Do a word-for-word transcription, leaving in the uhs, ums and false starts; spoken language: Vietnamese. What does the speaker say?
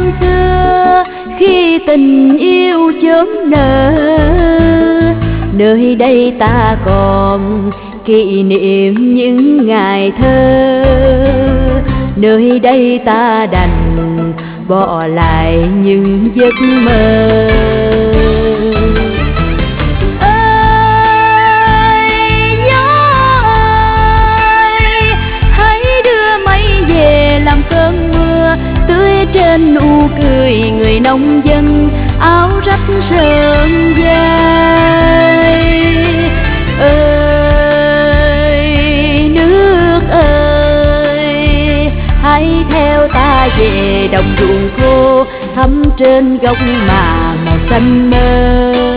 năm xưa khi tình yêu chớm nở, nơi đây ta còn kỷ niệm những ngày thơ, nơi đây ta đành bỏ lại những giấc mơ. Ơi gió ơi, hãy đưa mây về làm cơn mưa, tưới trên nụ cười người nông dân áo rách sờn dài. Ơi nước ơi, hãy theo ta về đồng ruộng khô, thắm trên góc mà màu xanh mơ.